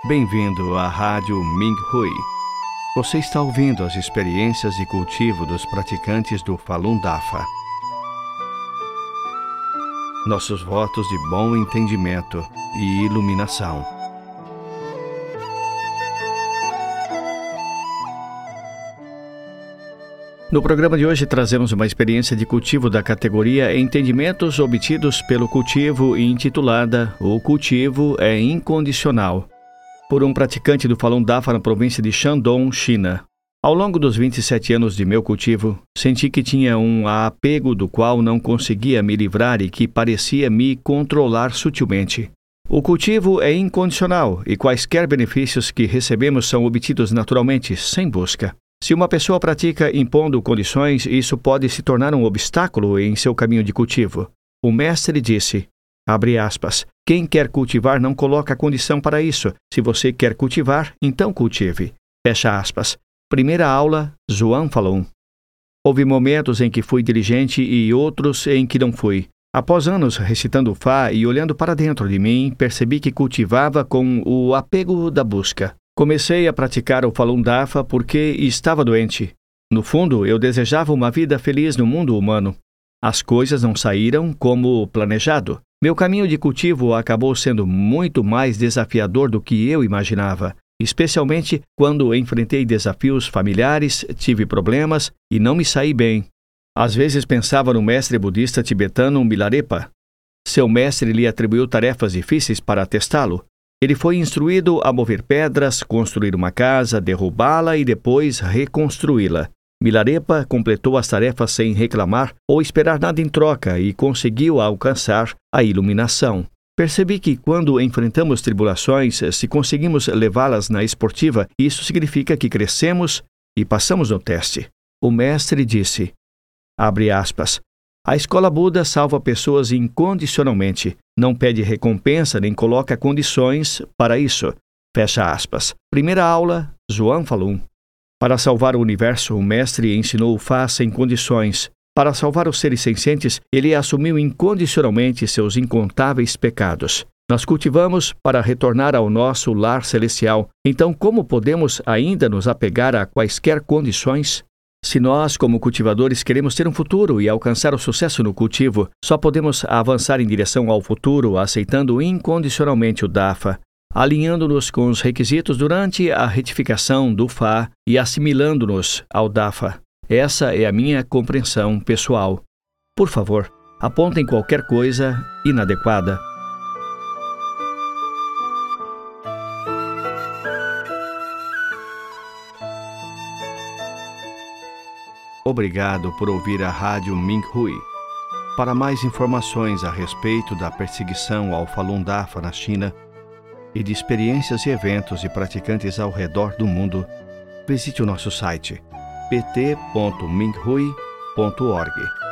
Bem-vindo à Rádio Minhui. Você está ouvindo as experiências de cultivo dos praticantes do Falun Dafa. Nossos votos de bom entendimento e iluminação. No programa de hoje trazemos uma experiência de cultivo da categoria Entendimentos obtidos pelo cultivo, intitulada O Cultivo é Incondicional, por um praticante do Falun Dafa na província de Shandong, China. Ao longo dos 27 anos de meu cultivo, senti que tinha um apego do qual não conseguia me livrar e que parecia me controlar sutilmente. O cultivo é incondicional e quaisquer benefícios que recebemos são obtidos naturalmente, sem busca. Se uma pessoa pratica impondo condições, isso pode se tornar um obstáculo em seu caminho de cultivo. O mestre disse, abre aspas, quem quer cultivar não coloca condição para isso. Se você quer cultivar, então cultive. Fecha aspas. Primeira aula, Zhuang Falun. Houve momentos em que fui diligente e outros em que não fui. Após anos recitando o Fá e olhando para dentro de mim, percebi que cultivava com o apego da busca. Comecei a praticar o Falun Dafa porque estava doente. No fundo, eu desejava uma vida feliz no mundo humano. As coisas não saíram como planejado. Meu caminho de cultivo acabou sendo muito mais desafiador do que eu imaginava, especialmente quando enfrentei desafios familiares, tive problemas e não me saí bem. Às vezes pensava no mestre budista tibetano Milarepa. Seu mestre lhe atribuiu tarefas difíceis para testá-lo. Ele foi instruído a mover pedras, construir uma casa, derrubá-la e depois reconstruí-la. Milarepa completou as tarefas sem reclamar ou esperar nada em troca e conseguiu alcançar a iluminação. Percebi que quando enfrentamos tribulações, se conseguimos levá-las na esportiva, isso significa que crescemos e passamos no teste. O mestre disse, abre aspas, a escola Buda salva pessoas incondicionalmente, não pede recompensa nem coloca condições para isso. Fecha aspas. Primeira aula, Zhuang Falun. Para salvar o universo, o mestre ensinou o Fá sem condições. Para salvar os seres sencientes, ele assumiu incondicionalmente seus incontáveis pecados. Nós cultivamos para retornar ao nosso lar celestial. Então, como podemos ainda nos apegar a quaisquer condições? Se nós, como cultivadores, queremos ter um futuro e alcançar o sucesso no cultivo, só podemos avançar em direção ao futuro aceitando incondicionalmente o Dafa, alinhando-nos com os requisitos durante a retificação do Fá e assimilando-nos ao Dafa. Essa é a minha compreensão pessoal. Por favor, apontem qualquer coisa inadequada. Obrigado por ouvir a Rádio Minhui. Para mais informações a respeito da perseguição ao Falun Dafa na China e de experiências e eventos de praticantes ao redor do mundo, visite o nosso site pt.minhui.org.